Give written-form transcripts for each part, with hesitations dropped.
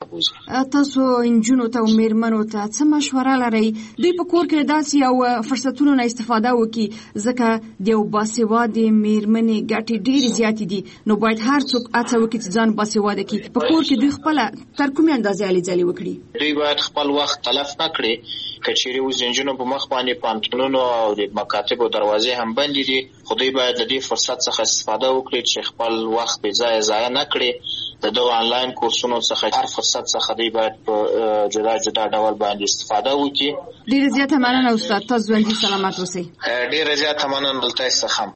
بوزي. تاسو انجونو ته او میرمنو ته څه مشوره لرئ دوی په کور کې داسې یو فرصتونو نه استفاده وکړي ځکه د یو باسواده میرمنې ګټې ډېرې زیاتې دي نو باید هر څوک هڅه وکړي چې ځان باسواده کړي په کور کې دوی خپل تر کومې اندازې هلې ځلې وکړي دوی باید خپل وخت تلف نه کړي که چیرې اوس انجونو په مخ باندې پانتونونو او د مکاتبو دروازې هم بندې دي خو دوی باید د دې فرصت څخه استفاده وکړي چې خپل وخت بې ځایه ضایع نه کړي د دغه آنلاین کورسونو څخه هر فرصت څخه دوی باید په جدا جدا ډول باندې استفاده وکړي. ډېره زیاته مننه استاد تاسو ژوندي سلامت اوسئ. ډېره زیاته مننه له تاسو څخه.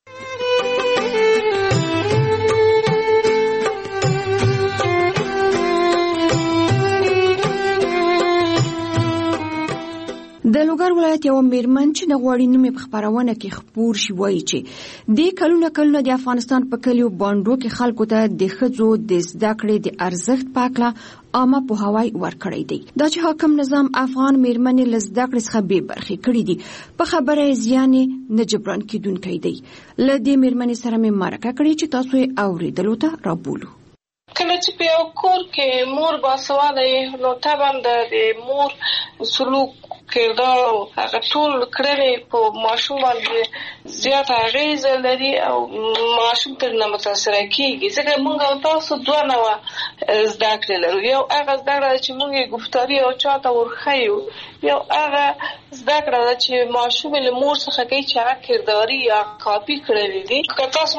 د لوګر ولایت یو میرمن چې د غوړی نومې په خبرونه کې خبر شي وایي چې د کلونه د افغانستان په کلیو باندې کې خلکو ته د ښځو د زده کړې د ارزښت پاکله عامه پوهاوی ورکړی دی. دا چې حاکم نظام افغان میرمنې له زده کړې څخه بې برخې کړي دي په خبره زیان نه جبران کیدونکی دی. له دې میرمنې سره مې مرکه کړې چې تاسو یې اوریدلو ته رابولو. کله چې په یو کور کې مور باسواده نو طبعا د مور سلوک کردار او هغه ټول کړنې په ماشوم باندې زیات اغیز لري او ماشوم تر نه متاثر کیږي ځکه موږ او تاسو دوه نوع زده کړې لرو. یو هغه زده کړه چې موږ گفتاري او چاته ورخیو یو هغه زده کړه چې ماشوم له مور څخه کوي چې هغه کرداري یا کاپی کړی دي. که تاسو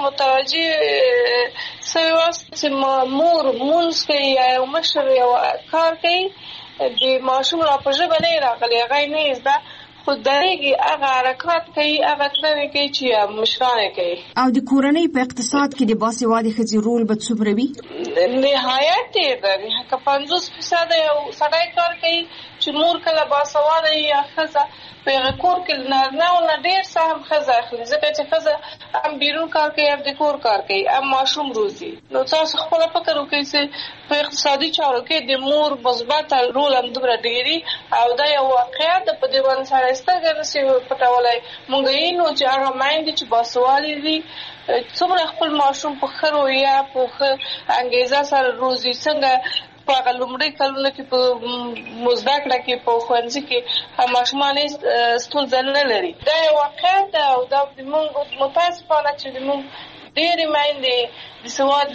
متوجه سوي واست چې مور مونږ کوي یا مشر یو کار کوي د ماشوم را په ژبه نه راغلی هغه نه زده خو درېږي هغه حرکات کوي هغه کړنې کوي چې مشرانې کوي. او د کورنۍ په اقتصاد کې د باسواده ښځې رول به څومره وي؟ نهایت ډېر دی. که 50% یو سړی کار کوي چې مور کله باسواده یا ښځه په هغه کور کې نارینه او نه ډېر سهم ښځه اخلي ځکه چې ښځه هم بیرون کار کوي هم د کور کار کوي هم ماشوم روزي. نو تاسو خپله فکر وکړئ چې په اقتصادي چارو کې د مور مثبت رول هم دومره ډېري او دا یو واقعیت ده په دې باندې سړی سترګې نشي پټولی. موږ وینو چې هغه میندې چې باسواده دي څومره خپل ماشوم په ښه رویه په ښه انګیزه سره روزي. څنګه په هغه لومړۍ کلونو کې په زده کړه کې په ښوونځي کې ماشومان ستونزه نه لري. دا یو واقعیت ده او دا موږ متاسفانه چې موږ ډېرې میندې د سواد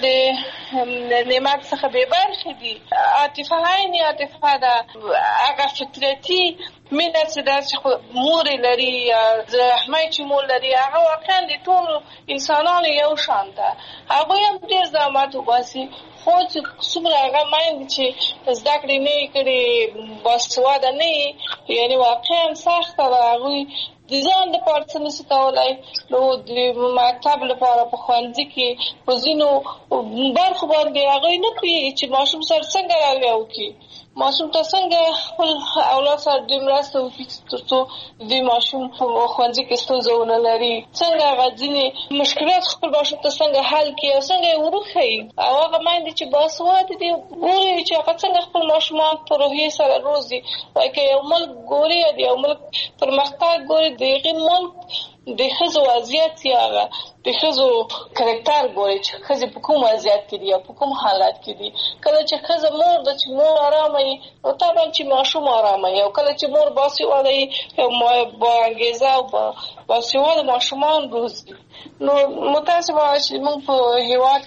له نعمت څخه بې برخې دي. عاطفه عین عاطفه ده هغه فطرتي مینه چې ده چې مور لري یا زحمت چې مور لري هغه واقعا د ټولو انسانانو یو شان ده. هغوی هم ډېر زحمت وباسي خو چې څومره هغه میندې چې زده کړې نه یې کړې باسواده نه یې یعنې واقعا سخته ده هغوی د ځان دپاره څه نشي کولی. نو د مکتب لپاره په ښوونځي کې په ځینو برخو باندې هغوی نه پوهېږي چې ماشوم سره څنګه رویه وکړي ماشوم ته څنګه خپل اولاد سره دوی مرسته وکړي تر څو دوی ماشوم په ښوونځي کې ستونزه ونه لري څنګه هغه ځینې مشکلات خپل ماشوم ته څنګه حل کړي او څنګه یې وروښیي او هغه میندې چې باسواده دي ګوري چې هغه څنګه خپل ماشومان په روحیې سره روزي. که یو ملک ګوري د یو ملک پرمختګ ګوري د هغې ملک د ښځو وضعیت یا د ښځو کرکټر ګوري چې ښځې په کوم وضعیت کې دي یا په کوم حالت کې دي. کله چې ښځه مور ده چې مور ارامه وي نو طبعا چې ماشوم ارامه وي او کله چې مور باسواده وي با انګیزه او باسواده ماشومان روزي. نو متاسفانه چې موږ په هېواد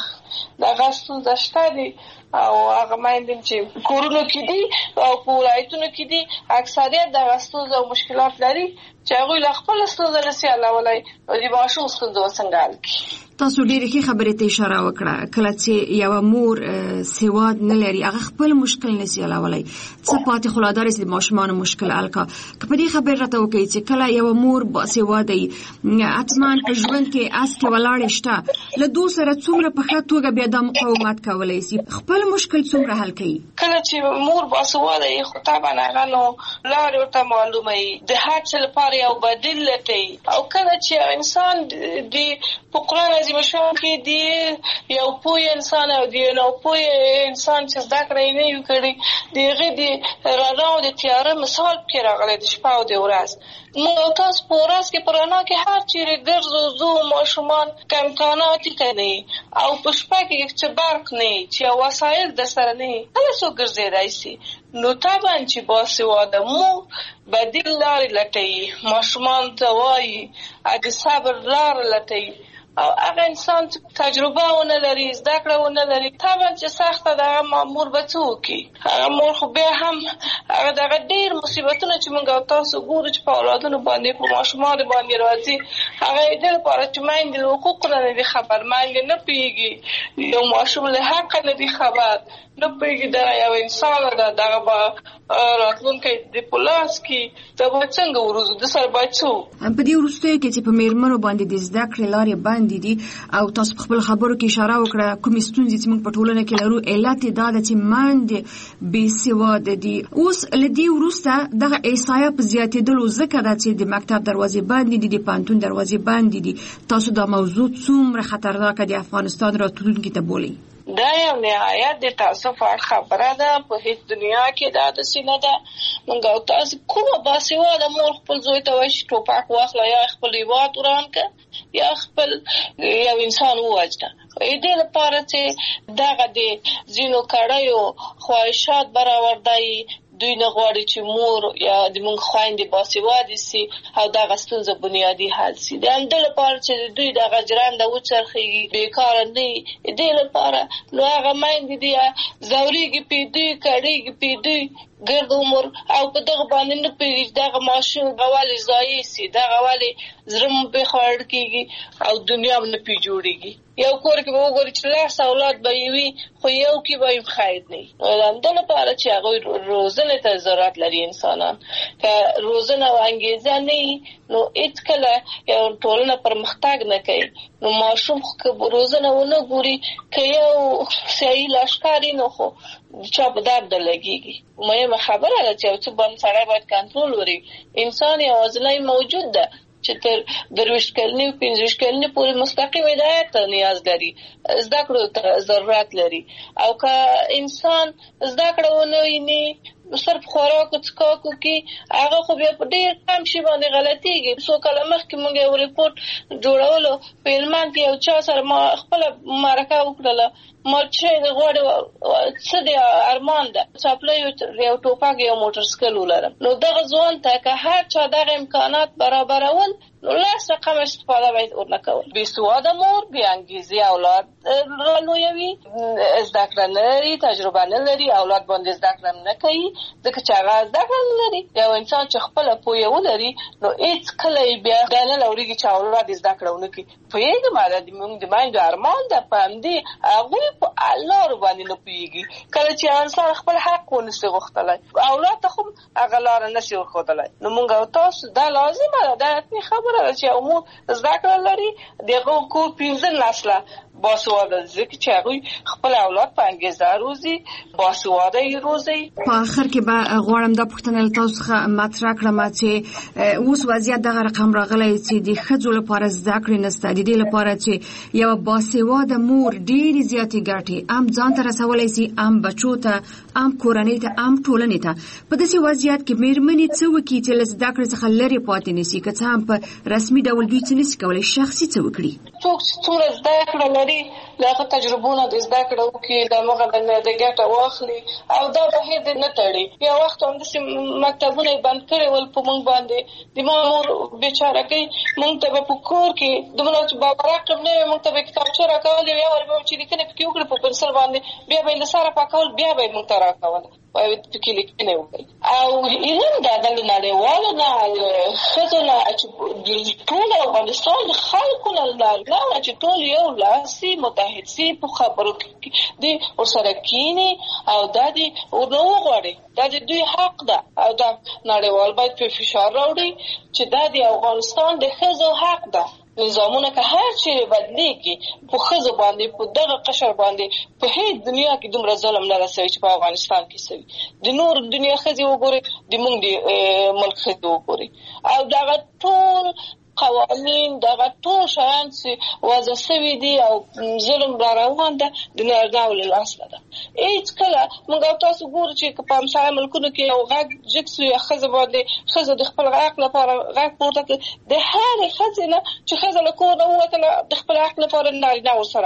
کې دغه ستونزه شته دي او هغه میندې چې کورونو کې دي او په ولایتونو کې دي اکثریت دغه ستونزه او مشکلات لري چې هغوی له خپله ستونزه نشي حلولی او د ماشوم ستونزه به څنګه حل کړي. تاسو ډېرې ښې خبرې ته اشاره وکړه. کله چې یوه مور سواد نه لري هغه خپل مشکل نشي حلولی څه پاتې خو لا دا رسي د ماشومانو مشکل حل کړه. که په دې خبرې راته وکړئ چې کله یوه مور باسواده وي حتما په ژوند کې هسکې ولاړې شته له دوی سره څومره په ښه توګه بیا دا مقاومت کولی شي خپل مشکل څومره حل کوي. کله چې مور باسواده وي خو طبعا هغه نو لارې ورته معلومه وي د هر څه لپاره یو بدیل لټوي او کله چې انسان د په قرآن عظیم شان کې دی یو پوه انسان او د ناپوه انسان چې زده کړه یې نه وي کړې د هغې د رڼا او د تیاره مثال پکې راغلی د شپه او د ورځ. موږ او تاسو په ورځ کې په رڼا کې هر چیرې ګرځو ځو ماشومان که امتحانات ته نه وي او په شپه کې چې برق نه وي چې وسایل در سره نه وي کله څوک وګرځېدای شي. نو طبعا چې باسواده مور بدیل لارې لټوي، ماشومان ته وایي د صبر لاره لټوي، او هغه انسان تجربه ونه لري، زده کړه ونه لري، طبعا چې سخته ده هغه مور به څه وکړي؟ هغه مور خو بیا هم هغه دغه ډېر مصیبتونه چې موږ او تاسو ګورو چې په اولادونو باندې په ماشومانو باندې راځي، هغه یې دې لپاره چې میندې له حقوقو نه دي خبر، میندې نه پوهېږي، یو ماشوم له حقه نه دي خبر، نه پوهېږي دغه یو انسان ده، دغه به راتلونکی د په لاس کې دا به څنګه وروځو، د سره باید څه په دې وروستیو کې چې په میرمنو باندې د زده کړې لارې بندې دي او تاسو په خپل خبرو کې اشاره وکړه کومې ستونزې چې موږ په ټولنه کې لرو، علت یې دا ده چې میندې بېسواده دي. اوس له دې وروسته دغه احصایه په زیاتېدلو ځکه ده چې د مکتب دروازې بندې دي، د پوهنتون دروازې بندې دي. تاسو دا موضوع څومره خطرناکه د افغانستان راتلونکي ته بولئ؟ دا یو نهایت د تاسف خبره ده، په هیڅ دنیا کې دا داسې نه ده. موږ او تاسو کومه باسواده مور خپل زوی ته وایي چې ټوپک واخله، یا خپل هېواد وران کړه، یا خپل یو انسان ووژنه. دې لپاره چې دغه د ځینو کړیو خواهشات برابر دی، دوی نه غواړي چې مور یا د موږ خویندې باسواده سي او دغه ستونزه بنیادي حل سي. د همدې لپاره چې دوی دغه ژرنده وچرخېږي، بېکاره نه وي، دې لپاره نو هغه میندې دي ځورېږي پې دوی، کړېږي پې دوی ګرد عمر، او په دغه باندې نه پوهېږي چې دغه ماشوم ولې ضایع سي، دغه ولې زړه مو پې خوړل کېږي او دنیا هم نه پې جوړېږي. یو کور کې به وګوري چې 10 اولاد به یې وي، خو یو کې به یې خیر نه وي. د همدې لپاره چې هغوی روزنې ته ضرورت لري انسانان. که روزنه او انګېزه نه وي نو هېڅکله یو ټولنه پرمختګ نه کوي. نو ماشوم که روزنه ونه ګوري، که یو سیاسي لښکر وي نو خو چا په درد لګېږي. مهمه خبره ده چې یو څه باندې سړی باید کنټرول ولري. انسان یوازینی موجود ده چې تر 23 کلنې او 25 کلنې پورې مستقیم هدایت ته نیاز لري، زده کړو ته ضرورت لري. او که انسان زده کړه ونه ویني، صرف خوراک او څښاکو کې، هغه خو بیا په ډېر کم شي باندې غلطېږي. څو کاله مخکې موږ یو ریپورټ جوړولو په هلمند کې، یو چا سره ما خپله مرکه وکړله، ما چې د غواړي څه د ارمان ده، څاپلۍ، یو ټوپک، یو موټرسایکل ولرم. نو دغه ځوان ته که هر چا دغه امکانات برابرول، نو 10 رقم استفاده باید ورنه کول. بېسواده مور بې انګېزې اولاد رالویوي، زده کړه نه لري، تجربه نه لري، اولاد باندې زده کړه نه کوي، ځکه چې هغه زده کړه نه لري. یو انسان چې خپله پوهه ولري، نو هېڅکله یې بیا دا نه لورېږي چې اولاد یې زده کړه ونه کړي. پوهېږم دا زموږ د میندو ارمان ده، په همدې هغوی په لارو باندې نه پوهېږي. کله چې انسان خپل حق ونسي غوښتلی، اولاد ته خو هغه لاره نسي ورښودلی. نو موږ او تاسو دا لازمه ده، دا حتمي خبره ده چې یو مور زده کړه لري، د هغه کور 15 نسله باسواده، ځکه چې هغوی خپل اولاد په انګېزه روزي، باسواده یې روزي. په آخر کې به غواړم دا پوښتنه له تاسو څخه مطرح کړم چې اوس وضعیت دغه رقم راغلی چې د ښځو لپاره زده کړې نشته، د دې لپاره چې یوه باسواده مور ډېرې زیاتې ګټې هم ځان ته رسولی سي، هم بچو ته، هم کورنۍ ته، هم ټولنې ته. په داسې وضعیت کې میرمنې څه وکړي چې له زده کړې څخه لرې پاتې نه سي؟ که څه هم په رسمي ډول دوی څه نشي کولی، شخصي څه وکړي؟ څوک چې څومره زده کړه لري، له هغه تجربونه د زده کړه وکړي، د هغه د ګټه واخلي، او دا بهیر دې نه تړي. یو وخت همداسې مکتبونه یې بند کړي ول په موږ باندې. د ما مور بېچارهګۍ موږ ته به په کور کې دومره چې بابرقم نه وي، موږ ته به کتابچه راکولې، یا ور به چې لیکنې پکې وکړي په پنسل باندې، بیا به یې له سره پاکول، بیا به یې موږ ته راکوله، پکې لیکنې وکړي. او علم دا د نړیوالو نه، ښځو نه، چې ټول افغانستان د خلکو نه لاره چې ټول یو لاس سي، متحد سي، په خبرو کې دې ورسره کینی، او دا دې ورنه وغواړي. دا د دوی حق ده، او دا نړیوال باید په فشار راوړي چې دا د افغانستان د ښځو حق ده. نظامونه که هر چی بدلیږي، په ښځو باندې، په دغه قشر باندې په هیڅ دنیا کې دومره ظلم نه رسوي چې په افغانستان کې سوي. د نور دنیا ښځې وګورئ، د موږ د ملک ښځې وګورئ، او دغه ټول قوانین، دغه ټول شیان چې وضع سوي دي او ظلم را روان ده، د نارینه‌و له لاسه ده. هېڅکله موږ او تاسو ګورو چې که په همسایه ملکونو کې یو غږ جګ سو، یا ښځه باندې ښځه د خپل حق لپاره غږ پورته کړي، د هرې ښځې نه چې ښځه له کور نه ووتله، د خپل حق لپاره نارینه ورسره وو.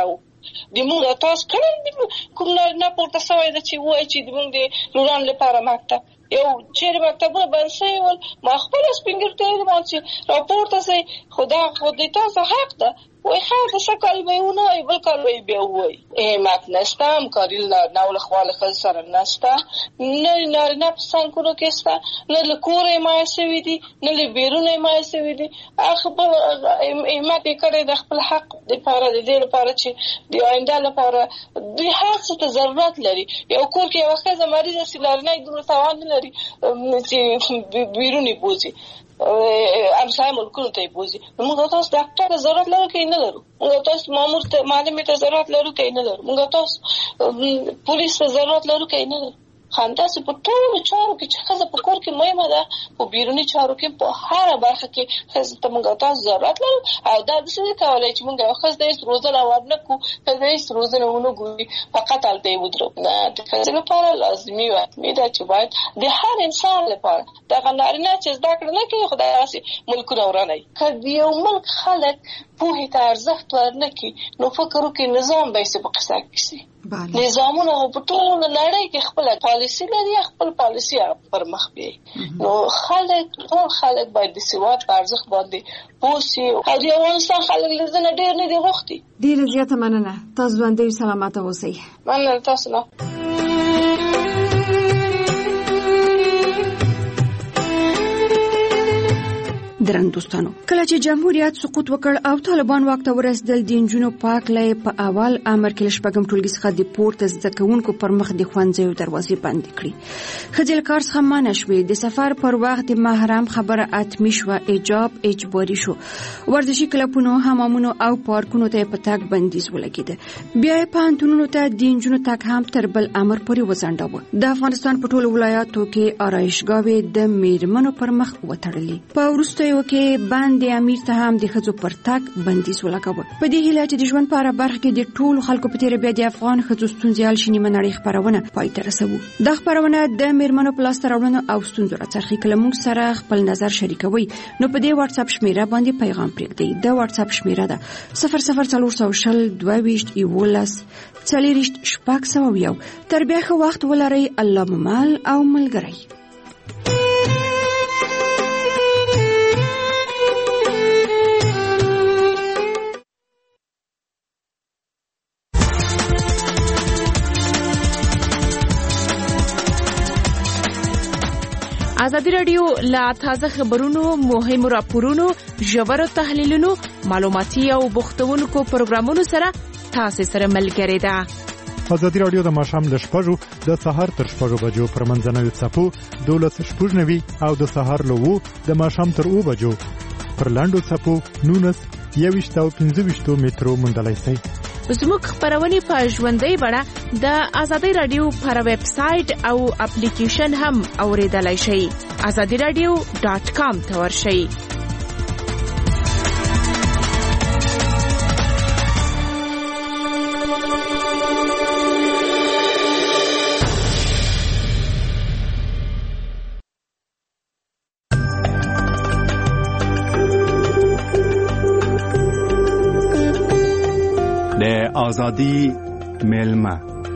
د موږ تاسو کله کوم نه پورته سوی د چې وای چې د موږ د لوران لپاره مکتب یو چیرې مکتبونه بند شوي ول ما خپل سپینګرتیا ما چې راپورته سي خدا خو د تاسو حق ده وای خاطر شکل به ونه ای بل کار وی به وای مات نشته همکاری نه ول خواله خل سره نشته نه پسانکونو کېسته نه له کورې ما سوي دي نه له بیرونه ما سوي دي خپل مات کړي د خپل حق لپاره د دې لپاره چې د آینده لپاره د هر څه ته ضرورت لري یو کور کې یو ښځه مریضه سي لرنه دوه توان لري چې بیرونی بوزي امسای ملکونو ته بوزي موږ تاسو ډاکټر ضرورت لرو کې نه لرو موږ تاسو مامور ته معلم ته ضرورت لرو کې نه لرو موږ تاسو پولیس ته ضرورت لرو کې نه لرو خاندا سي په ټولو چارو کې چې خزه په کور کې مهمه ده په بیرونی چارو کې په هر برخه کې خزه ته موږ تاسو ضرورت لرو او دا د څه کولای چې موږ یو خزه د روزنه وړنه کو د دې روزنه ونه ګوري فقط الته ودرو نه د خزه لپاره لازمي و دا چې باید د هر انسان لپاره دا غنارینه چې زده کړه نه کوي خدای واسي ملکونه ورانه کړي یو ملک خلک په هیڅ ارزښت ورنه کې نو فکر وکړي نظام به څه په قصه کې نظامونه په ټول نړۍ کې خپل پالیسي لري خپل پالیسي پر مخ بیاي نو خلک باید د سواد ارزښت باندې پوسي او د افغانستان خلک لزنه ډیر نه دی غوښتي ډیر زیاته مننه تاسو باندې سلامات اوسئ مننه تاسو نه درن دوستانو کله چې جمهوریت سقوط وکړ او طالبان واک ته ورسېدل د انجونو پاکلې په اول امر کې شپږم ټولګي څخه د پورته زده کوونکو پر مخ د ښوونځیو دروازې بند کړې خځل کار څخه منع شوې د سفر پر وخت د محرم خبره اتمی شو ایجاب اجباري شو ورزشي کلبونو حمامونو او پارکونو ته په تګ بندیز ولګېد بیا په انټونو ته د انجونو تګ هم تر بل امر پورې وځنډاوه د افغانستان په ټولو ولایاتو کې آرایشګاوې د میرمنو پر مخ وتړلې په وروسته کې باندې امیر ته هم د خځو پر تګ بندیز ولګاوه په دې هیله چې د ژوند په اړه برخه کې د ټولو خلکو په تیر بیا د افغان خځو ستونزې حل شي نیمه نړۍ خبرونه پای ته رسوو د خبرونه د میرمنو په لاس راوړنو او ستونزو راڅرخي کله موږ سره خپل نظر شریکوي نو په دې واتس اپ شمیره باندې پیغام پرېږدئ د واتس اپ شمیره ده 004022 تر بیا ښه وخت ولرئ الله ممال او ملګری ازادي رادیو لا تازه خبرونو مهمو راپورونو ژورو تحلیلونو معلوماتي او بوختونکو پروګرامونو سره تاسو سره ملګری ده ازادي رادیو د ماښام ل 6:00 د سحر تر 6:00 بجو پر منځنوي څپو 12:90 او د سحر له 2 د ماښام تر 2 بجو پر لاندو څپو 19 او 15 مترو مندلای سي زموږ خبرونه په ژوندۍ بڼه د ازادي رادیو پر ویب سټ او اپلیکیشن هم اوریدلای شئ azadiradio.com ته ورشئ آزادی ملما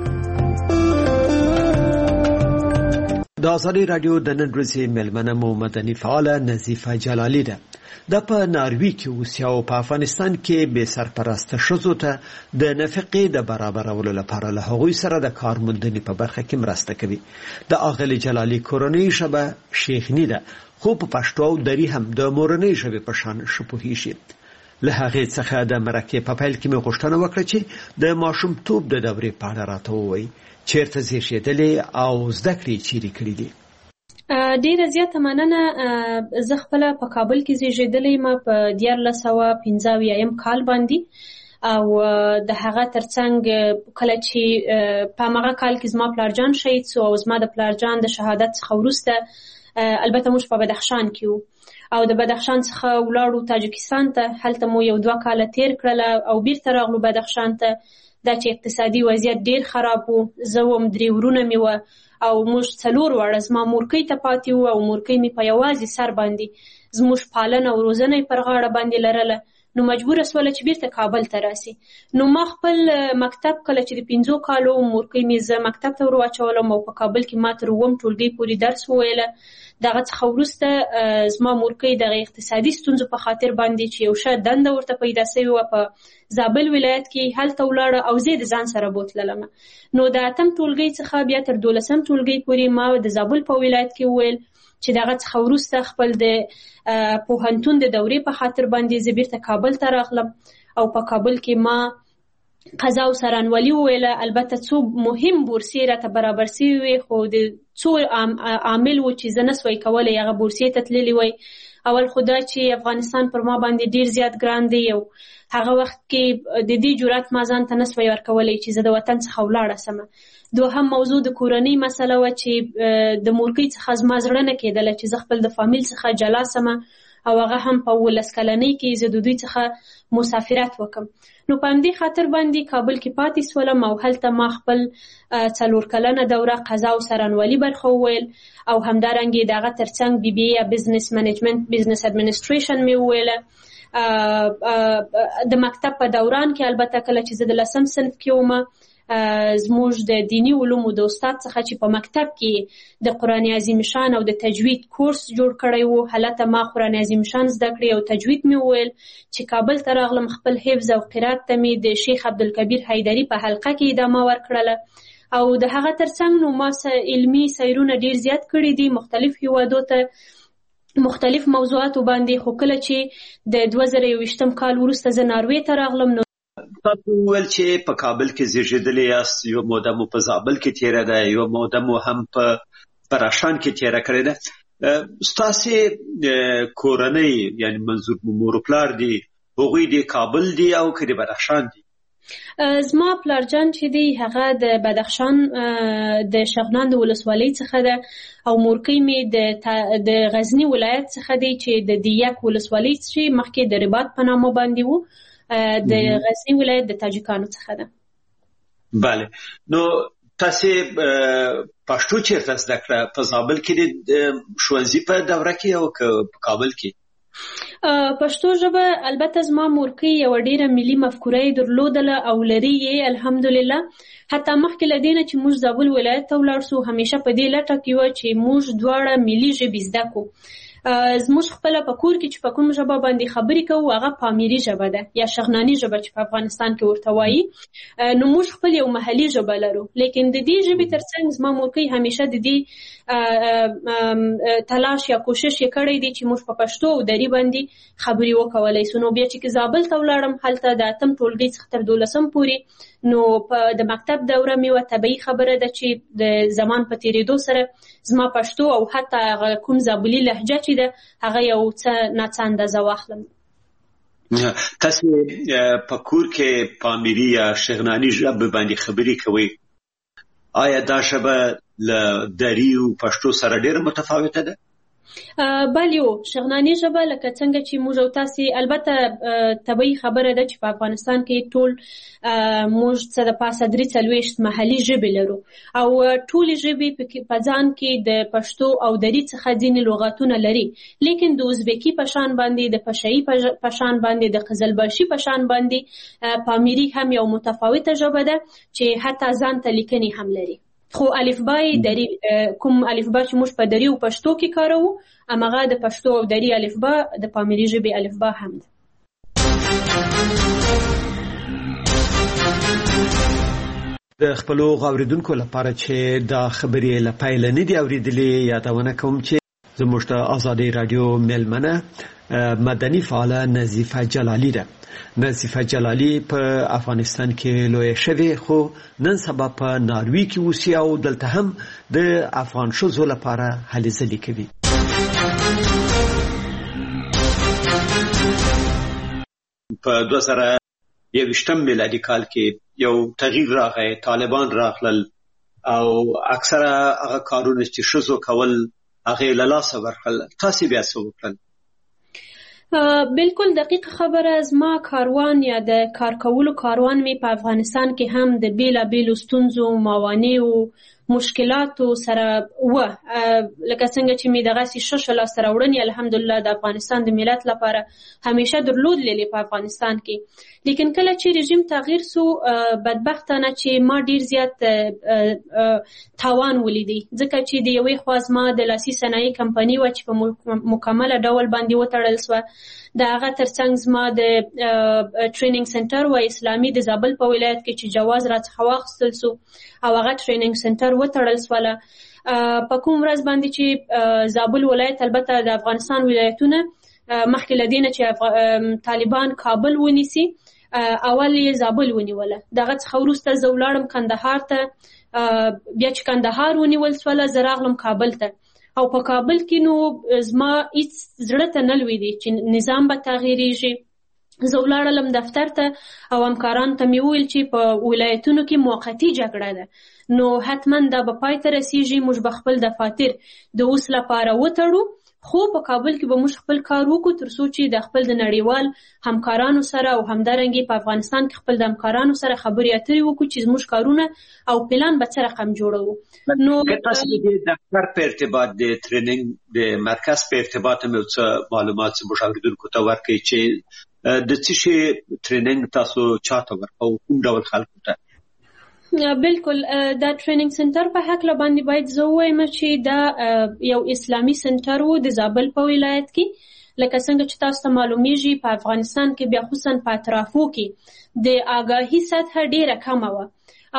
د آزادی رادیو د نن ورځې ملمنه مو مدني فعاله نظیفه جلالی ده د په ناروی کې اوسیا او په افغانستان کې به سرپرست شوزو ته د نفقې د برابرولو لپاره له هغوی سره د کارموندنې په برخه کې مرسته کوي د اغلی جلالی کورنۍ شبه شیخنی ده خو په پښتو او دری هم د مورنۍ ژبې په شان شپوهی شي له هغه څخه د مرکه په پیل کې مې غوښتنه وکړه چې د ماشومتوب د دورې په اړه راته ووایي چیرته زیږېدلې او زده کړې چیرې کړې دي. ډیره زیاته مننه. زه خپل په کابل کې زیږېدلې ما په 1995 کال باندې او د هغه ترڅنګ کله چې په هغه کال کې زما پلارجان شهید شو او زما د پلارجان د شهادت څخه وروسته البته موږ په بدخشان کې وو او د بدخشان څخه ولاړو تاجکستان ته هلته مو 1-2 کال تیر کړل او بیرته راغلو بدخشان ته دا چې اقتصادي وضعیت ډیر خراب وو زه هم 3 ورونه مې و او موږ 4 وړه زما مورکۍ ته پاتې وو او مورکۍ مې په یوازې سر باندې زموږ پالنه او روزنه پر غاړه باندې لرله نو مجبور سول چې بیرته کابل ته راسي. نو ما خپل مکتب کله چې د 5 کالو مورکۍ مې زه مکتب ته ورواچولم او په کابل کې ما تر 9 ټولګي پورې درس وویله. دغه څخه وروسته زما مورکۍ دغه اقتصادي ستونزو په خاطر باندې چې یو ښه دنده ورته پیدا سوې وه په زابل ولایت کې، هلته ولاړه او زه د ځان سره بوتللم. نو د 8م ټولګي څخه بیا تر 12م ټولګي پورې ما د زابل په ولایت کې وویل چې دغه څخه وروسته خپل د پوهنتون د دورې په خاطر باندې زه بیرته کابل ته راغلم او په کابل کې ما قضا او سرانولي وویله. البته څو مهم بورسیې راته برابر سوي وي، خو د څو عامل و چې زه نسوی کولی هغه بورسیې ته تللي وی. اول خو دا چې افغانستان پر ما باندې ډیر زیات ګران دی او هغه وخت کې د دې جرأت ما ځان ته نسوی ورکولی چې زه د وطن څخه ولاړه سمه. دوهم موضوع د کورنۍ مسله وه چې د مورکۍ څخه زما زړه نه کېدله چې زه خپل د فامیل څخه جلا سمه او هغه هم په 19 کلنۍ کې زه د دوی څخه مسافرت وکم. نو په همدې خاطر باندې کابل کې پاتې سولم او هلته ما خپل 4 کلنه دوره قضا او سرانولي برخه وویل او همدارنګې دغه ترڅنګ BBA یا بزنس منیجمنت بزنس اډمنسټریشن مې وویله. د مکتب په دوران کې البته کله چې زه د 10م صنف کې وم زموږ د دینی علومو د استاد څخه چې په مکتب کې د قرآن عظیم شان او د تجوید کورس جوړ کړی وو، هلته ما قرآن عظیم شان زده کړی او تجوید مې وویل. چې کابل ته راغلم خپل حفظ او قرات ته مې د شیخ عبدالکبیر حیدري په حلقه کې ادامه ورکړله او د هغه ترڅنګ نو ما علمي سیرونه ډیر زیات کړي دي مختلف هیوادو ته مختلف موضوعاتو باندې. خو کله چې د 2021 کال وروسته زه ناروې ته راغلم نو تاسو وویل چې په کابل کې زیږېدلي یاست، یو موده مو په زابل کې تیره ده، یو موده مو هم په راشان کې تیره کړې ده. ستاسې کورنۍ یعنی منظور مور و پلار دي هغوی د کابل دي او که د بدخشان دي؟ زما پلارجان چې دی هغه د بدخشان د شغنان د ولسوالۍ څخه ده او مورکۍ مې د غزنی ولایت څخه دی چې د دیک ولسوالۍ چې مخکې د رباط په نامه باندې وو، د غزنی ولایت د تاجکانو څخه ده. بله. نو تاسې پښتو چیرته زده کړه؟ په زابل کې د ښوونځي په دوره کې او که په کابل کې؟ پښتو ژبه البته زما مورکۍ یوه ډیره ملي مفکوره یې درلودله او لري یې الحمدلله. حتی مخکې له دې نه چې موږ زابل ولایت ته ولاړ سو همیشه په دې لټه کې وه چې موږ دواړه ملي ژبې زده کړو. زموږ خپله په کور کې چې په کوم ژبه باندې خبرې کوو هغه پامیري ژبه ده یا شغناني ژبه چې په افغانستان کې ورته وایي. نو موږ خپل یو محلي ژبه لرو، لیکن د دې ژبې ترڅنګ زما مورکۍ همیشه د دې تلاش یا کوشش یې کړی دی چې موږ په پښتو او دري باندې خبرې وکولی سو. نو بیا چې زابل ته ولاړم هلته د 8م ټولګي څخه تر 12م پورې نو د مکتب دوره مې وه طبیعي خبره ده چې د زمان په تېرېدو سره زما پښتو او حتی هغه کوم زابلي لهجه چې ده هغه یو څه ناڅه اندازه واخلم. تاسې په کور کې پامیري یا شغناني ژبه باندې خبرې کوئ، آیا دا ژبه له دري او پښتو سره ډېره متفاوته ده؟ بله شغناني ژبه لکه څنګه چې موږ او تاسې البته طبیعي خبره ده چې په افغانستان کې ټول موږ څه د پاسه 43 محلي ژبې لرو او ټولې ژبې په ځان کې د پښتو او دري څخه ځینې لغاتونه لري، لیکن د ازبکي په شان باندې د پشهیي په شان باندې د قزلباشي په شان باندې پامیري هم یو متفاوته ژبه ده چې حتی ځان ته لیکنې هم لري. خو الفبای دری کوم الفبا چې موږ په دری او پښتو کې کاروو امغه د پښتو او دری الفبا د پامیري ژبې الفبا هم ده. د خپلو غوړیدونکو لپاره چې دا خبرې لپاره نه دی اوریدلې یادونه کوم چې زموږ د آزادۍ رادیو ملمنه مدني فعاله نظیفه جلالی ده. نظیفه جلالی په افغانستان کې لوی شوی خو نن سبا په ناروی کې اوسي او دلته هم د افغان ښځو لپاره هلې ځلې کوي. په 2021 میلادي کال کې یو تغییر راغی، طالبان راغلل او اکثره هغه کارونه چې ښځو کول هغه له لاسه ورکړل. تاسې بیا څه وکړل؟ بالکل دقیق خبره. زما کاروان یا د کار کولو کاروان می په افغانستان کې هم د بیلابیلو ستونزو، موانعو، مشکلاتو سره لکه څنګه چې می دغه شل سره وړنی الحمدلله د افغانستان د ملت لپاره همیشه درلودلې په افغانستان کې. لیکن کله چې رژیم تغییر سو بدبختانه چې ما ډیر زیات تاوان ولیدي، ځکه چې د یوې خوا زما د لاسي صنایع کمپنۍ و چې په مکمله ډول باندې وتړل سوه. د هغه ترڅنګ زما د ټریننګ سنټر و اسلامي د زابل په ولایت کې چې جواز راڅخه واخیستل سو او هغه ټریننګ سنټر وتړل سوله. په کوم ورځ باندې چې زابل ولایت البته د افغانستان ولایتونه مخکې له دې نه چې طالبان کابل ونیسي اول یې زابل ونیوله. دغه څخه وروسته زه ولاړم کندهار ته، بیا چې کندهار ونیول سوله زه راغلم کابل ته او په کابل کې نو زما هیڅ زړه ته نه لوېدې چې نظام به تغییریږي. زه ولاړلم دفتر ته او همکارانو ته مې وویل چې په ولایتونو کې موقتي جګړه ده نو حتما دا به پای ته رسیږي، موږ به خپل دفاتر د اوس لپاره وتړو، خو په کابل کې به موږ خپل کار وکړو تر څو چې د خپل د نړیوال همکارانو سره او همدارنګې په افغانستان کې خپل د همکارانو سره خبرې اترې وکړو چې زموږ کارونه او پلان به څه رقم جوړوو. نو تاسو د دفتر په ارتباط د ټریننګ د مرکز په ارتباط مې څه معلومات موږ اوریدونکو ته ورکړئ چې د څه شي ټریننګ تاسو چاته ورکو، کوم ډول خلکو ته؟ بالکل دا ټریننګ سنټر په حق باندې باید زه ووایم چې دا یو اسلامي سنټر و د زابل په ولایت کې. لکه څنګه چې تاسو ته معلومیږي په افغانستان کې بیا خصوصا په اطرافو کې د آگاهی سطح ډیره کمه وه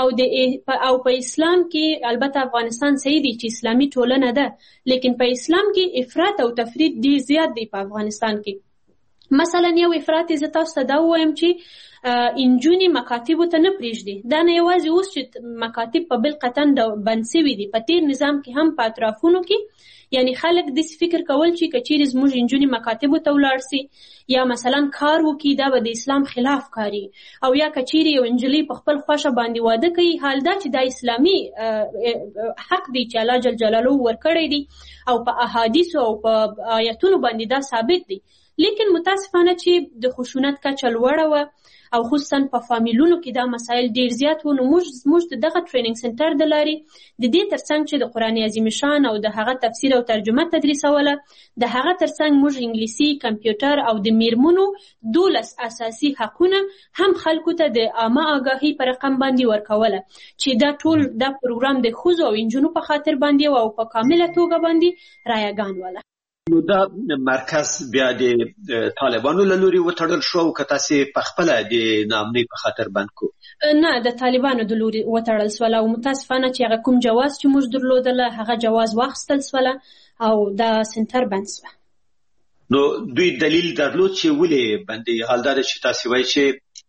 او په اسلام کې البته افغانستان صحیح دی چې اسلامي ټولنه ده، لیکن په اسلام کې افراط او تفریط ډیر زیات دی په افغانستان کې. مثلا یو افراط زه تاسو ته دا ووایم چې انجونې مکاتبو ته نه پرېږدي. دا نه یوازې اوس چې مکاتب په بل قطن بند سوي دي، په تیر نظام کې هم په اطرافونو کې یعنی خلک داسې فکر کول چې که چیرې زموږ انجونې مکاتبو ته ولاړ سي یا مثلا کار وکړي دا به د اسلام خلاف کاري، او یا که چیرې یو نجلۍ په خپل خوښه باندې واده کوي، حال دا چې دا اسلامي حق دی چې الله جل جلاله ورکړی دی او په احادیثو او په آیتونو باندې دا ثابت دی. لیکن متاسفانه چې د خشونت کچه لوړه وه او خصوصا په فامیلونو کې دا مسایل ډیر زیات وو. نو موږ دغه ټریننګ سنټر د لارې د دې ترڅنګ چې د قرآن عظیم شان او د هغه تفسیر او ترجمه تدریسوله، د هغه ترڅنګ موږ انګلیسي، کمپیوټر او د میرمنو 12 اساسي حقونه هم خلکو ته د عامه آگاهی پر رقم باندې ورکوله چې دا ټول دا پروګرام د ښځو او نجونو په خاطر باندې او په کامله توګه باندې رایګان وله. نو دا مرکز بیا د طالبانو له لوري وتړل شو او که تاسې په خپله د ناامنۍ په خاطر بند کو؟ نه، د طالبانو د لوري وتړل سوله او متاسفانه چې هغه کوم جواز چې موږ درلودله هغه جواز واخیستل سوله او دا سنټر بند سوه. نو دوی دلیل درلود چې ولې بندي؟ حال دا چې تاسې وایي چې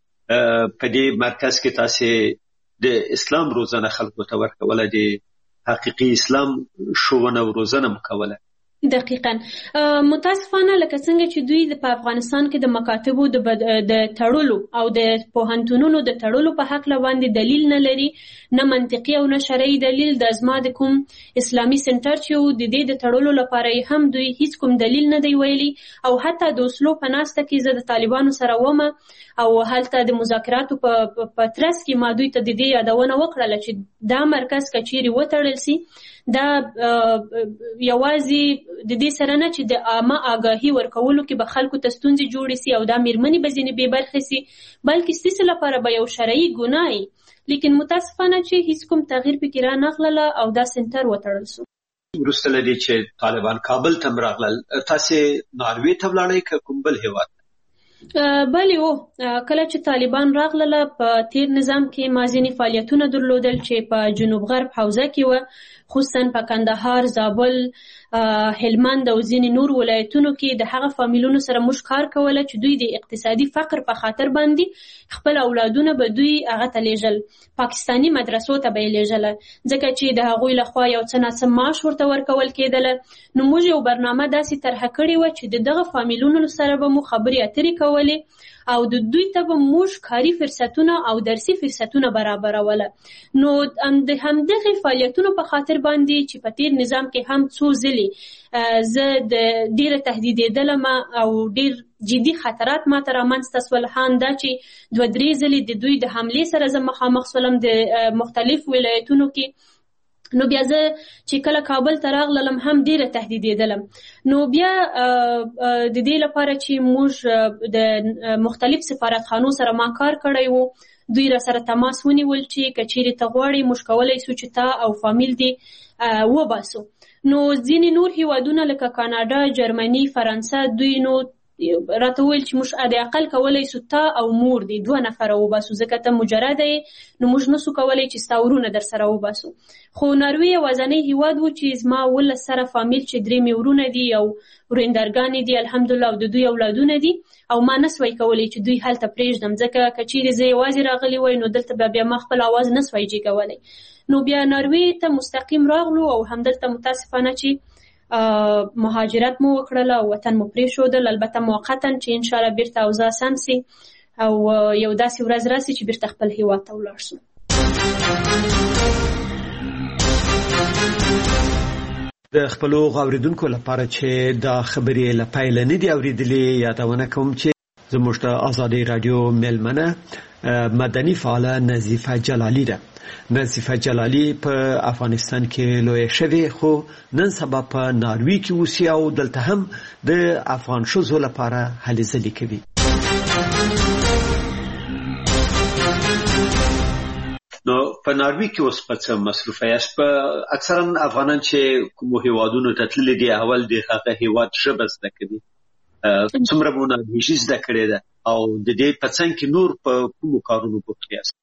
په دې مرکز کې تاسې د اسلام روزنه خلکو ته ورکوله، د حقیقي اسلام ښوونه او روزنه مو کوله. دقیقاً متاسفانه لکه څنګه چې دوی په افغانستان کې د مکاتبو د تړلو او د پوهنتونونو د تړلو په حق باندې دلیل نه لري، نه منطقي او نه شرعي دلیل. د ازما د کوم اسلامي سنټر چې د دې د تړلو لپاره هم دوی هیڅ کوم دلیل نه دی ویلي. او حتی د اوسلو په ناسته کې زه د طالبانو سره ومه او هلته د مذاکراتو په ترڅ کې ما دوی ته د دې یادونه وکړله چې دا مرکز که چیرې وتړل سي دا یوازې د دې سره نه چې د عامه آگاهی ورکولو کې به خلکو ته ستونزې جوړې سي او دا میرمنې به ځینې بې برخې سي، بلکې ستاسې لپاره به یو شرعي ګناه وي. لیکن متاسفانه چې هیڅ کوم تغییر پکې رانغلله او دا سنټر وتړل سو. وروسته له دې چې طالبان کابل ته راغلل، تاسې ناروې ته ولاړئ که کوم بل هېواد؟ بلی کله چې طالبان راغلله په تیر نظام کې ما ځینې فعالیتونه درلودل چې په جنوب غرب حوزه کې وه، خصوصا په کندهار، زابل، هلمند او ځینې نور ولایتونو کې د هغه فامیلونو سره موږ کار کوله چې دوی د اقتصادي فقر په خاطر باندې خپل اولادونه به دوی هغه ته لیږل، پاکستاني مدرسو ته به یې لیږله، ځکه چې د هغوی لخوا یو څه ناڅه معاش ورته ورکول کېدله. نو موږ یو برنامه داسې طرحه کړې وه چې د دغه فامیلونو سره به مو خبرې اترې کولې او د دوی ته به موږ کاري فرصتونه او درسي فرصتونه برابروله. نو د همدغې فعالیتونو په خاطر باندې چې په تیر نظام کې هم څو ځلې زه ډېره تهدیدېدلم او ډېر جدي خطرات ماته رامنځته سول. هم دا چې 2-3 ځلې د دوی د حملې سره زه مخامخ سولم د مختلف ولایتونو کې نو بیا زه چې کله کابل ته راغلم هم ډیره تهدیدېدلم. نو بیا د دې لپاره چې موږ د مختلف سفارتخانو سره ما کار کړی وو، دوی را سره تماس ونیول چې کچېرې ته غواړې موږ کولی سو چې تا او فامیل دې وباسو. نو ځینې نور هیوادونه لکه کاناډا، جرمني، فرانسه، دوی نو راته وویل چې موږ د اقل کولی سو تا او مور دې 2 نفره وباسو، ځکه ته مجرده یې نو موږ نسو کولی چې ستا ورونه در سره وباسو. خو ناروې یوازینی هیواد و چې زما 18 سره فامیل چې 3 مې ورونه دي او ورېندرګانې دي الحمدلله او د دوی اولادونه دي، او ما نسوی کولی چې دوی هلته پرېږدم، ځکه که چیرې زه یوازې راغلی وای نو دلته بیا ما خپل اواز نسوی جګولی. نو بیا ناروې ته مستقیم راغلو او همدلته متاسفانه چې مهاجرت مو وکړله او وطن مو پرېښودل، البته موقتا چې انشاءالله بیرته اوضاع سم سي او یو داسې ورځ راسي چې بیرته خپل هیواد ته ولاړ سو. د خپلو غاوریدونکو لپاره چې دا خبرې له پیله نه دي اورېدلې، یادونه کوم چې زموږ د ازادۍ راډیو میلمنه مدني فعاله نظیفه جلالي ده. نظیفه جلالي په افغانستان کې لویه شوې، خو نن سبا په ناروې کې اوسي او دلته هم د افغان ښځو لپاره هلې ځلې کوي. نو په ناروې کې اوس په څه مصروفه یاست؟ په اکثرا افغانان چې کومو هیوادونو ته تللي دي اول د هغه هیواد ژبه زده کوي، څومره مو نارویژي زده کړې ده او د دې په څنګ کې نور په کومو کارونو بوخت یاست؟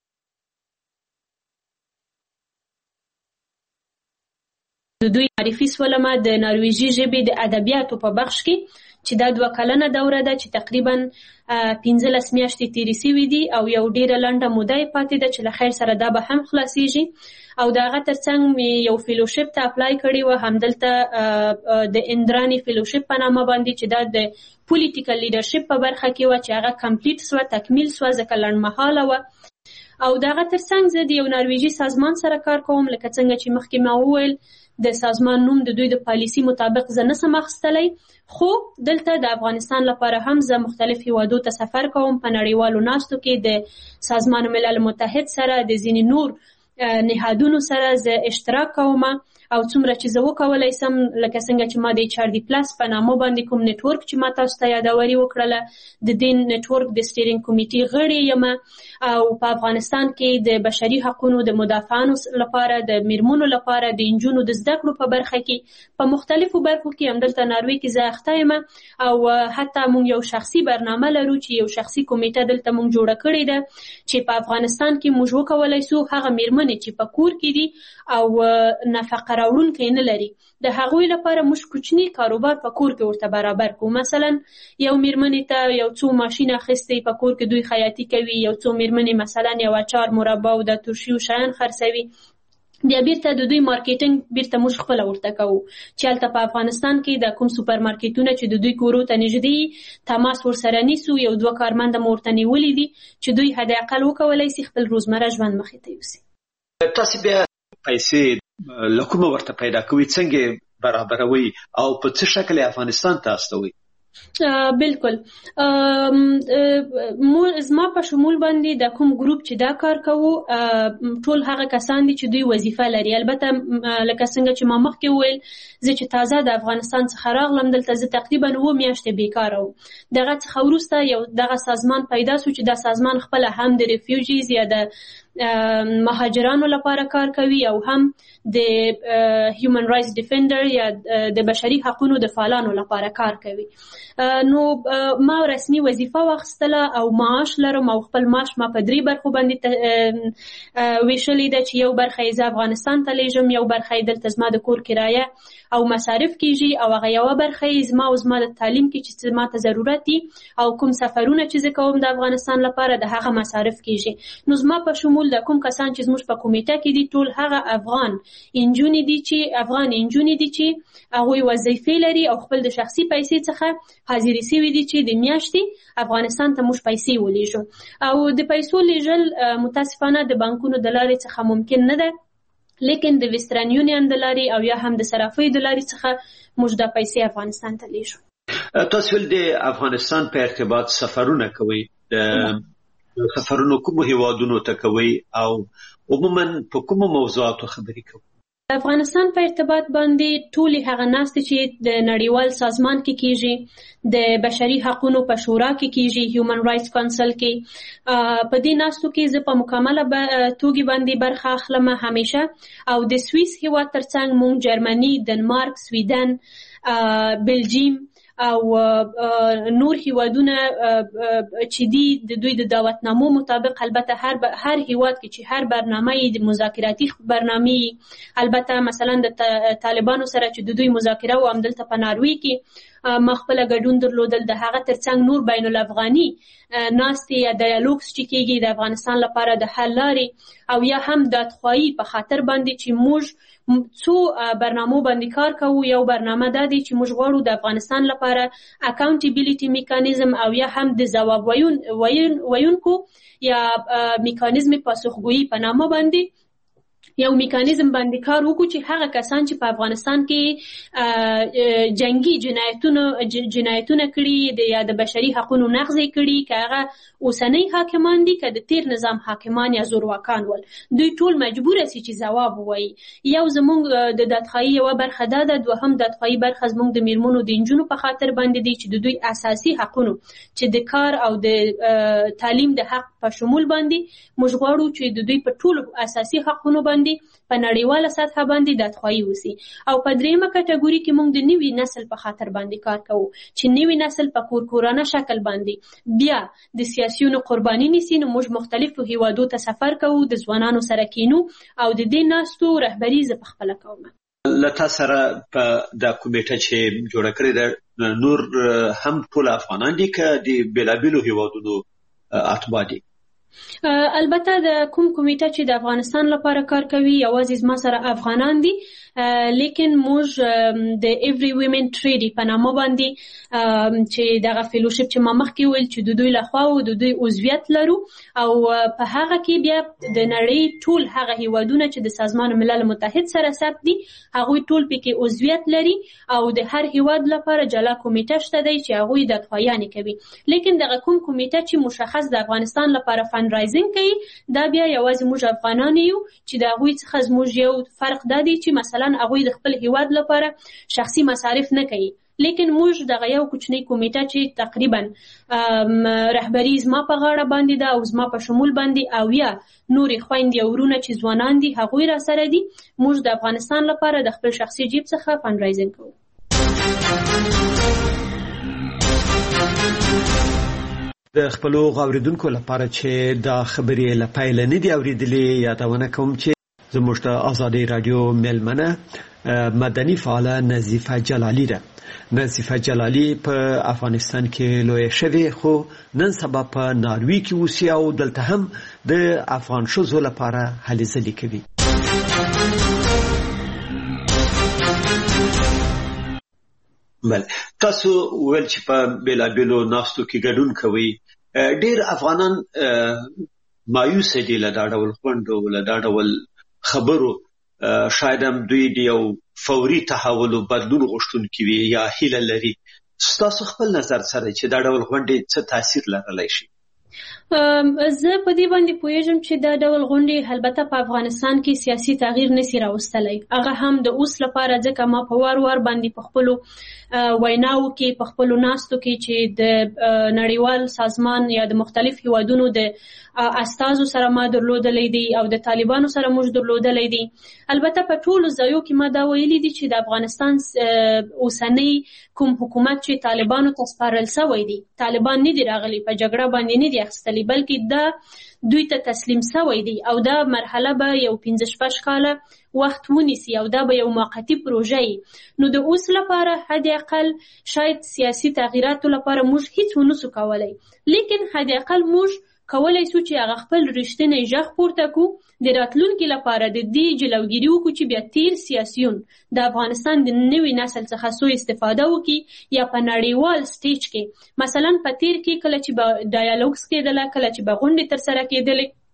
د دوی معرفي سولمه د نارویژي ژبې د ادبیاتو په بخش کې چې دا 2 کلنه دوره ده چې تقریبا 15 میاشتې تیرې سوي دي او یو ډیره لنډه موده یې پاتې ده چې له خیر سره دا به هم خلاصیږي. او د هغه ترڅنګ مې یو فیلوشپ ته اپلای کړی و، همدلته د اندرانی فیلوشپ په نامه باندې چې دا د پولیټیکل لیډرشپ په برخه کې و چې هغه کمپلیټ سوه، تکمیل سوه، ځکه لنډمهاله وه. او د هغه ترڅنګ زه د یو نارویژي سازمان سره کار کوم، لکه څنګه چې مخکې ما وویل د سازمان نوم د دوی د پالیسي مطابق زه نسم اخیستلی، خو دلته د افغانستان لپاره هم زه مختلف هیوادو ته سفر کوم. په نړیوالو ناستو کې د سازمان ملل متحد سره، د ځینې نور نهادونو سره زه اشتراک کوم، او څومره چې زه وکولی سم، لکه څنګه چې ما د HRD+ په نامه باندې کوم نیټورک چې ما تاسو ته یادوري وکړله، د دې نیټورک د سټیرینګ کمیټې غړی یم، او په افغانستان کې د بشري حقوقو د مدافعانو لپاره، د میرمنو لپاره، د انجونو د زده کړو په برخه کې په مختلفو برخو کې همدلته ناروې کې زه اخته یم. او حتی موږ یو شخصي برنامه لرو چې یو شخصي کمیټه دلته موږ جوړه کړې ده چې په افغانستان کې موږ وکولی سو هغه میرمنې چې په کور کې دي او نفقه راوړونکی نه لري، د هغوی لپاره موږ کوچني کاروبار په کور کې ورته برابر کوو. مثلا یو میرمنې ته یو څو ماشین اخیستی په کور کې دوی خیاطي کوي، یو څو میرمنې مثلا یو اچار، مربا او د ترشي شیان خرڅوي، بیا بیرته د دوی مارکیټینګ بیرته موږ خپله ورته کوو چې هلته په افغانستان کې د کوم سوپر مارکیټونه چې د دوی کورو ته نږدې تماس ورسره نیسو، یو 2 کارمنده مو ورته نیولي دي چې دوی حد اقل وکولی سي خپل روزمره ژوند مخې ته یوسي. تاسو بیا پیسې له کومه ورته پیدا کوئ، څنګه برابروي او په څه شکل افغانستان ته استوي؟ بالکل زما په شمول باندې د کوم ګروپ چې دا کار کوو ټول هغه کسان دي چې دوی وظیفه لري. البته لکه څنګه چې ما مخکې وویل زه چې تازه د افغانستان څخه راغلم دلته زه تقریبا 9 میاشتې بیکاره وم. دغه څخه وروسته یو دغه سازمان پیدا سو چې دا سازمان خپله هم د ریفیوجیز یا د مهاجرانو لپاره کار کوي او هم د هیومن رایټس ډیفندر یا د بشري حقوقو د فعالانو لپاره کار کوي. نو ما رسمي وظیفه واخیستله او معاش لرم او خپل معاش ما په 3 برخو باندې ویشلې ده چې یو برخه یې زه افغانستان ته لیږم، یو برخه یې دلته زما د کور کرایه او مصارف کیږي او هغه یوه برخه یې زما او زما د تعلیم کې چې ما ته ضرورت دي او کوم سفرونه چې زه کوم د افغانستان لپاره د هغه مصارف کیږي. نو زما په شمول د کوم کسان چې زموږ په کمیټه کې دي ټول هغه افغان انجونې دي چې هغوی وظیفې لري او خپل د شخصي پیسې څخه حاضرې سوي دي چې د میاشتې افغانستان ته موږ پیسې ولیږو. او د پیسو لیږل متاسفانه د بانکونو د لارې څخه ممکن نه ده، لیکن د ویسټرن یونین د لارې او یا هم د صرافۍ د لارې څخه موږ دا پیسې افغانستان ته لیږو. تاسو ول د افغانستان په ارتباط سفرونه کوئ، د سفرونو کومو هیوادونو ته کوئ او عموما په کومو موضوعاتو خبرې کوئ؟ د افغانستان په ارتباط باندې ټولې هغه ناستې چې د نړیوال سازمان کې کیږي، د بشري حقوقو په شورا کې کیږي، هیومن رائټس کونسل کې، په دې ناستو کې زه په مکمله توګه باندې برخه اخلم همیشه. او د سویس هیواد ترڅنګ مونږ جرمني، دنمارک، سویډن، بلجیم او نور هیوادونه چې دي د دوی د دعوتنامو مطابق، البته هر هیواد کې چې هر برنامه د مذاکراتی برنامه، البته مثلا د طالبانو سره چې د دوی مذاکره و همدلته په ناروی کې ما خپل ګډون درلودل، د هغه ترڅنګ نور بین الافغاني ناستې یا ډایالوګز چې کېږي د افغانستان لپاره د حل لارې، او یا هم دادخواهي په خاطر باندې چې موږ څو برنامو باندې کار کوو. یو برنامه دا دی چې موږ غواړو د افغانستان لپاره اکاونټیبیلیټي میکانیزم او یا هم د ځواب ویونکو یا میکانیزم پاسخګویي په نامه باندې یو میکانیزم باندې کار وکړو چې هغه کسان چې په افغانستان کې جنگي جنایتونه کړي یا د بشري حقوقو نقض کړي، که هغه اوسنۍ حاکمان دي که د تیر نظام حاکمان یا زورواکان ول، دوی ټول مجبور سي چې ځواب ووایي. یو زموږ د دادخواهي یو برخه ده، دوهم دادخواهي برخه زموږ د میرمنو د نجونو په خاطر باندې دي چې د دوی اساسي حقوقو چې د کار او د تعلیم د حق په شمول باندې موږ غواړو چې د دوی په ټولو اساسي حقوقو باندې په نړیواله سطح باندې دادخواهي وسی. او په دریمه کټګوري کې موږ د نوي نسل په خاطر باندې کار کوو چې نوي نسل په کورکورانه شکل باندې بیا د سیاسيونو قرباني نیسي. نو موږ مختلفو هیوادو ته سفر کوو، د ځوانانو سره کینو او د دې ناستو رهبري زه په خپل کوم. لته سره په د کمیټه چې جوړه کړې ده نور هم ټول افغانان دي که د بلابلو هیوادونو اتباع دي؟ البته د کوم کمیټه چې د افغانستان لپاره کار کوي یوازې زما سره افغانان دي، لیکن موږ د ایوری ویمن ټریډي په نامه باندې چې دغه فیلوشپ چې ما مخکې ویل چې د دوی لخوا او د دوی عضویت لرو، او په هغه کې بیا د نړۍ ټول هغه هیوادونه چې د سازمان ملل متحد سره ثبت دي هغوی ټول پکې عضویت لري، او د هر هیواد لپاره جلا کمیټه شته دی چې هغوی دادخواهیانې کوي. لیکن دغه کوم کمیټه چې مشخص د افغانستان لپاره فنډرایزینګ کوي دا بیا یوازې موږ افغانان یو چې د هغوی څخه زموږ یو فرق دا دی چې مثلا هغوی د خپل هیواد لپاره شخصي مصارف نه کوي، لیکن موږ دغه یو کوچنی کمیټه چې تقریبا رهبری زما په غاړه باندې ده او زما په شمول باندې او یا نورې خویندې او ورونه چې ځوانان دي هغوی را سره دي، موږ د افغانستان لپاره د خپل شخصي جیب څخه فنډرایزینګ کوو. د خپلو غوړیدونکو لپاره چې دا خبرې له پیل نه دی اوریدلې یادونه کوم چې زموږ د آزادۍ رادیو ملمنه مدني فعاله نظیفه جلالی ده. نظیفه جلالی په افغانستان کې لوی شوی خو نن سبا په ناروی کې اوسي او دلته هم د افغان ښځو لپاره هلې ځلې کوي. بل تاسو ول چې په بلابلو ناستو کې ګډون کوي، ډیر افغانان مایوس دي له دا ډول خوندو له دا ډول خبرو، شاید هم دوی د یو فوري تحول او بدلون غوښتونکي وي یا هیله لري. تاسو خپل نظر سره چې دا ډول غونډې څه تاثیر لرلی شي؟ زه په دې باندې پوهیږم چې دا ډول غونډې البته په افغانستان کې سیاسي تغییر نشي راوستلی، هغه هم د اوس لپاره ځکه ما په وار باندې په خپلو ویناو کې په خپلو ناستو کې چې د نړیوال سازمان یا د مختلف هیوادونو د استازو سره ما درلودلې دي او د طالبانو سره موږ درلودلې دي. البته په ټولو ځایو کې ما دا ویلي دي چې د افغانستان اوسنۍ کوم حکومت چې طالبانو ته سپارل شوی دی، طالبان نه دي راغلي په جګړه باندې نه دي اخیستلي، بلکې دا دوی ته تسلیم شوی دی او دا مرحله به یو 15 کاله وخت ونیسي او دا به یو موقتی پروژه وي. نو د اوس لپاره حد اقل شاید سیاسي تغییراتو لپاره موږ هیڅ ونسو کولای، لیکن حد اقل موږ کولای شو چې هغه خپل رښتینی ژغ پورته کړو د راتلونکي لپاره د دې جلوګیري وکړو چې بیا تیر سیاسيون د افغانستان د نوي نسل څخه سوء استفاده وکړي یا په نړیوال سټیج کې مثلا په تیر کې کله چې ډایالوګز کېدله، کله چې غونډې تر سره کېدلې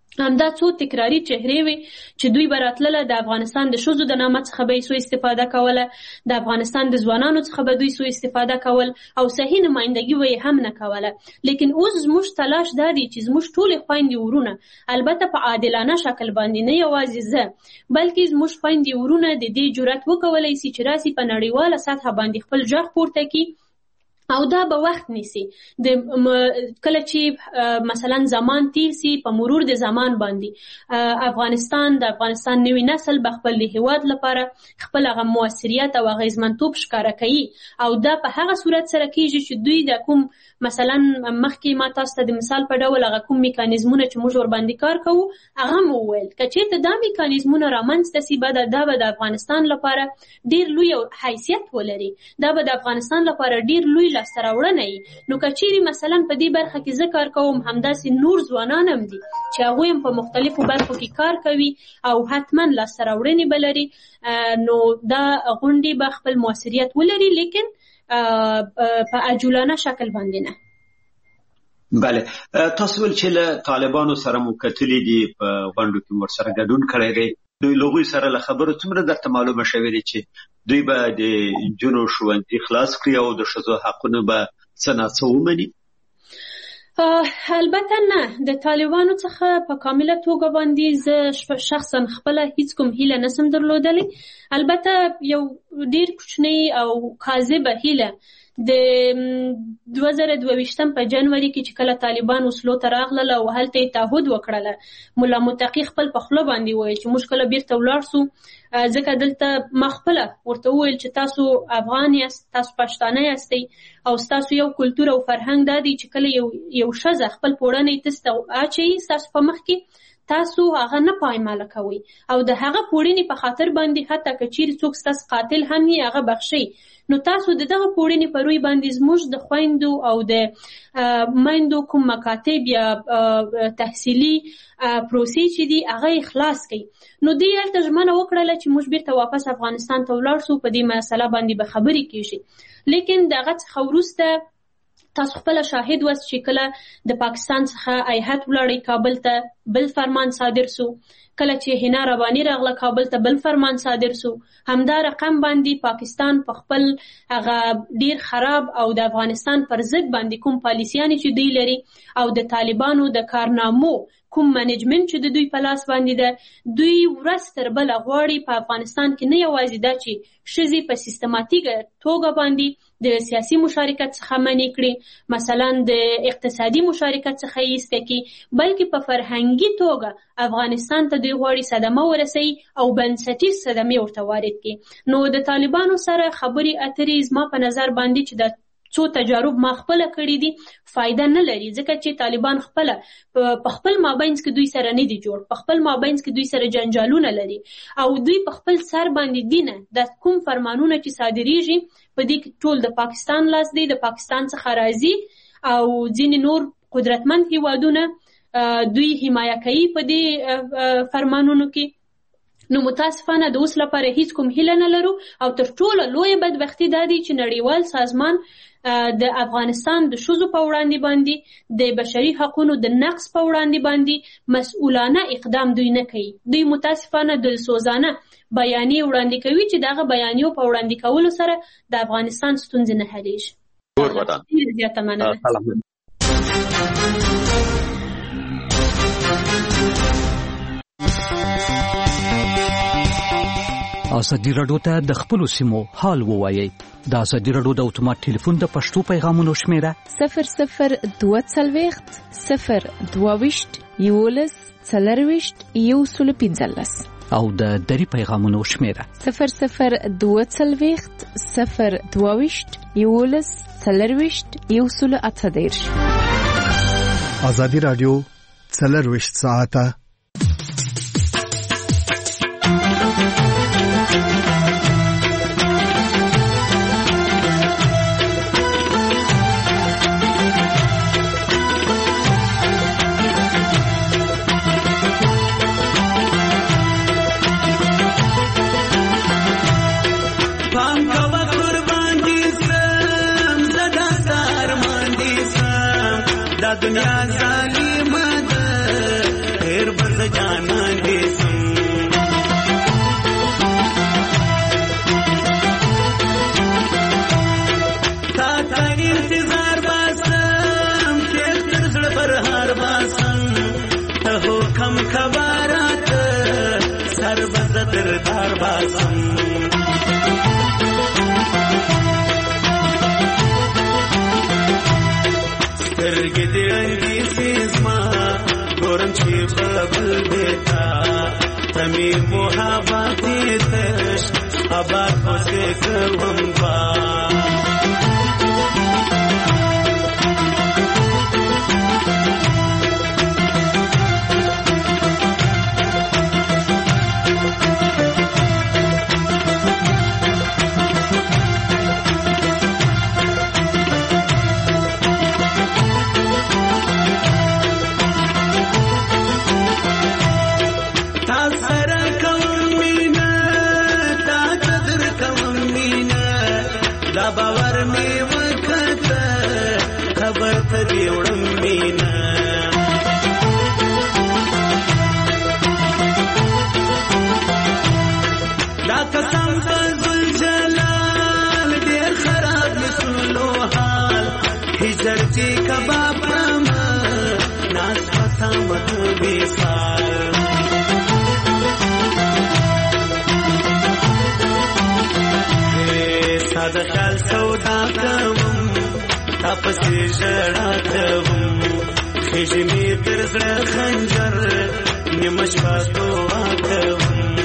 همدا څو تکراری چهرې وي چې دوی به راتلله د افغانستان د ښځو د نامه څخه به یې سوء استفاده کوله، د افغانستان د ځوانانو څخه به دوی سوء استفاده کول او صحیح نمایندګي به یې هم نه کوله. لیکن اوس زموږ تلاش دا دی چې زموږ ټولې خویندې ورونه، البته په عادلانه شکل باندې، نه یوازې زه بلکې زموږ خویندې ورونه د دې جرأت وکولی سي چې راسي په نړیواله سطحه باندې خپل غږ پورته کړي او دا به وخت نیسي. کله چې مثلا زمان تیر سي، په مرور د زمان باندې د افغانستان نوی نسل به خپل هیواد لپاره خپل هغه موثریت او اغیزمنتوب ښکاره کوي او دا په هغه صورت سره کیږي چې دوی د کوم مثلا مخکې ما تاسو ته د مثال په ډول هغه کوم میکانیزمونه چې موږ ورباندې کار کوو هغه مو وویل، که چېرته دا میکانیزمونه رامنځته سي دا به د افغانستان لپاره ډېر لوی حیثیت ولري، دا به د افغانستان لپاره ډېر لوی لاسته راوړنه وي. نو که چیرې مثلا په دې برخه کې زه کار کوم، همداسې نور ځوانان هم دي چې هغوی هم په مختلفو برخو کې کار کوي او حتما لاسته راوړنې به لري، نو دا غونډې به خپل موثریت ولري، لیکن په عجولانه شکل باندې نه. بله، تاسو ول چې له طالبانو سره مو کتلې دي، په غونډو کې ورسره ګډون کړی دی، دوی له هغوی سره له خبرو څومره درته معلومه شوې ده چې دوی به د نجونو ښوونځي خلاص کړي او د ښځو حقونه به څه ناڅه ومني؟ البته نه، د طالبانو څخه په کامله توګه باندې زه شخصا خپله هیڅ کوم هیله نسم درلودلی. البته یو ډیر کوچنی او کاذبه هیله د 2022 په جنوري کې چې کله طالبان وسلو ته راغلل او هلته یې تعهد وکړله، مولا متقي خپل په خوله باندې وویل چې موږ کله بیرته ولاړ سو، ځکه دلته ما خپله ورته وویل چې تاسو افغان یاست، تاسو پښتانه یاستئ او ستاسو یو کلتور او فرهنګ دا دی چې کله یو ښځه خپل پوړنی تاسو ته اچوي ستاسو په مخ کې تاسو هغه نه پایماله کوئ او د هغه پوړنې په خاطر باندې حتی که چیرې څوک ستاسو قاتل هم وي هغه بخښئ، نو تاسو د دغه پوړنې په روی باندې زموږ د خویندو او د میندو کوم مکاتب یا تحصیلي پروسې چې دي هغه یې خلاص کړئ. نو دوی هلته ژمنه وکړله چې موږ بیرته واپس افغانستان ته ولاړ سو، په دې مسله باندې به خبرې کیږي. لیکن د هغه څخه وروسته تاسو خپله شاهد واست چې کله د پاکستان څخه هیئت ولاړی کابل ته، بل فرمان صادر سو، کله چې حنا رباني راغله کابل ته بل فرمان صادر سو. همدا رقم باندې پاکستان په خپل هغه ډیر خراب او د افغانستان پر ضد باندې کوم پالیسیانې چې دوی لري او د طالبانو د کارنامو کوم منیجمنت چې د دوی په لاس باندې ده، دوی ورځ تر بله غواړي په افغانستان کې نه یوازې دا چې ښځې په سیستماتیکه توګه باندې د سیاسي مشارکت څخه منع کړي، مثلا د اقتصادي مشارکت څخه یې ایسته کړي، بلکې په فرهنګي توګه افغانستان ته دوی غواړي صدمه ورسوي او بنسټیز صدمې ورته وارد کړي. نو د طالبانو سره خبرې اترې زما په نظر باندې چې د څو تجارب ما خپله کړي دي فایده نه لري، ځکه چې طالبان خپله په خپل مابینځ کې دوی سره نه دي جوړ، په خپل مابینځ کې دوی سره جنجالونه لري او دوی په خپل سر باندې دینه د کوم فرمانونه چې صادریږي په دې کې ټول د پاکستان لاس دی، د پاکستان څخه راځي او ځینې نور قدرتمند هیوادونه دوی حمایه کوي په دې فرمانونو کې. نو متاسفانه د اوس لپاره هیڅ کوم هیله نه لرو او تر ټولو لویه بدبختي دا دی چې نړیوال سازمان د افغانستان د ښځو په وړاندې باندې د بشري حقونو د نقض په وړاندې باندې مسؤلانه اقدام دوی نه کوي. دوی متاسفانه دلسوزانه بیانیې وړاندې کوي چې دغه بیانیو په وړاندې کولو سره د افغانستان ستونزې نه حلیږي. ډېره زیاته مننه. ازادي راډیو ته د خپلو سیمو حال ووایي. د ازادي راډیو د اتومات ټلیفون د پښتو پیغامونو شمیره 0022 022 11 40 او د دری پیغامونو شمیره 0022 022 11 40 ازادي راډیو 24 ساعته دنیا ظالمه ده وړم چې بل دیتا تمی محبت تش آباد پسې کوم با ساده خیال سودا کوم تاسو ژړا کوم خېژمې تر زړه خنجر نیمه شپه دعا کوم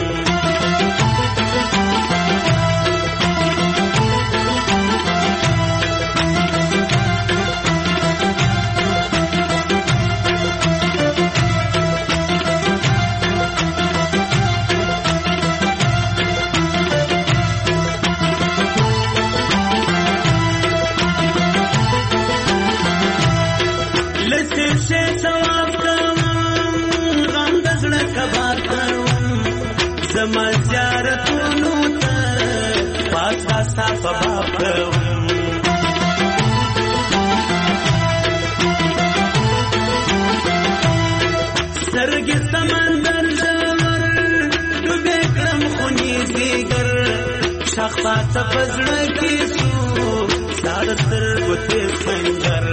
سرګي سمندر ژور ډوبې کړم خوني زیګر شخصات پزړه کې سو ساده سترګو ته خنجر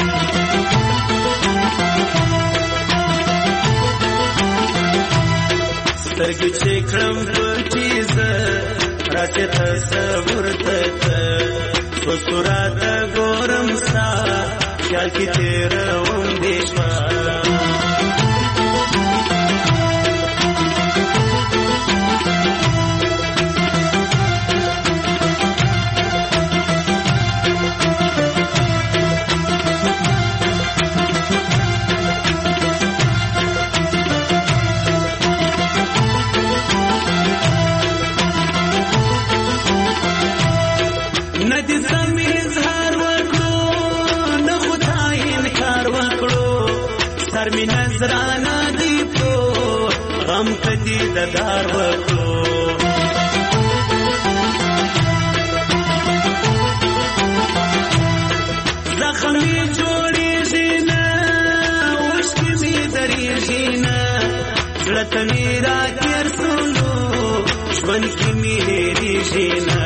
سترګې چې کړم پټیز راته تصور ته صورت ګورم ستا خیال کې تیروم دې شپه می نظرانا دی پو غم کدی ددار وکړو زخمی جوړیږي نه اوښکې می درېږي نه زړه ته مې راګیر سولو ژوند کې مې هېرېږي نه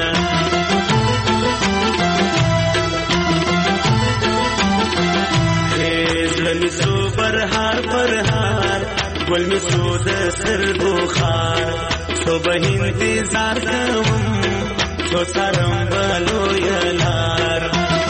گل می سود سر بخار صبح انتظار کوم تو سرم بلو یلار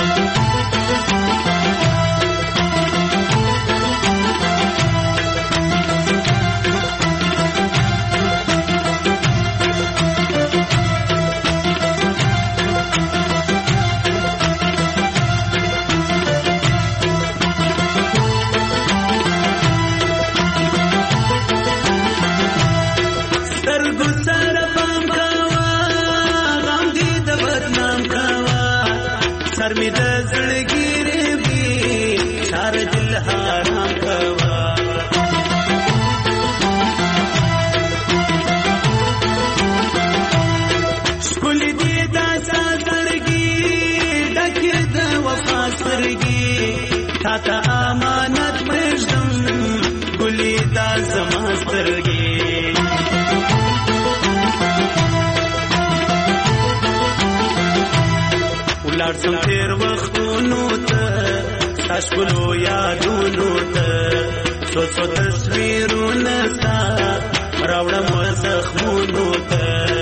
می د زړګي بي شار دل حرام کوا شکل دې د زړګي ډکه د وفا سرګي تا ته امانت پرځم ګلې د زما سرګي لاړم تیر وختونو ته تاسو یادونو ته څو تصویرونه تا راوړم زخمونو ته